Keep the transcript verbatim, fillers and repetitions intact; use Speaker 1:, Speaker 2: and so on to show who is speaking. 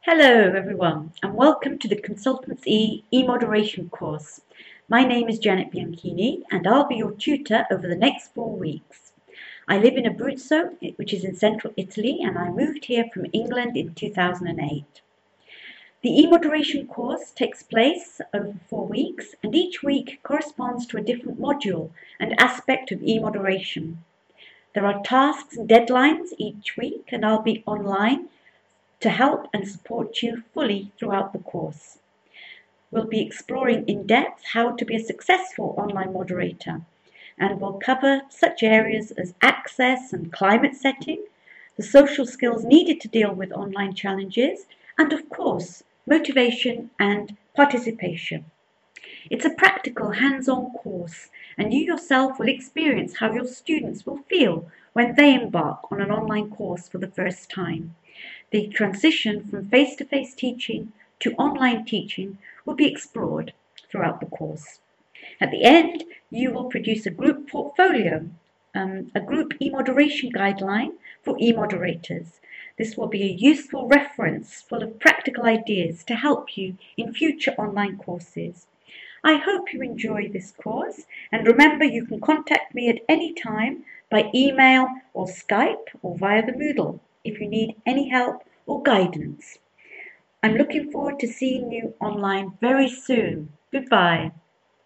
Speaker 1: Hello everyone and welcome to the Consultants E e-moderation course. My name is Janet Bianchini and I'll be your tutor over the next four weeks. I live in Abruzzo, which is in central Italy, and I moved here from England in two thousand eight. The e-moderation course takes place over four weeks and each week corresponds to a different module and aspect of e-moderation. There are tasks and deadlines each week and I'll be online to help and support you fully throughout the course. We'll be exploring in depth how to be a successful online moderator, and we'll cover such areas as access and climate setting, the social skills needed to deal with online challenges, and of course, motivation and participation. It's a practical, hands-on course, and you yourself will experience how your students will feel when they embark on an online course for the first time. The transition from face-to-face teaching to online teaching will be explored throughout the course. At the end, you will produce a group portfolio, um, a group e-moderation guideline for e-moderators. This will be a useful reference full of practical ideas to help you in future online courses. I hope you enjoy this course, and remember you can contact me at any time by email or Skype or via the Moodle if you need any help or guidance. I'm looking forward to seeing you online very soon. Goodbye.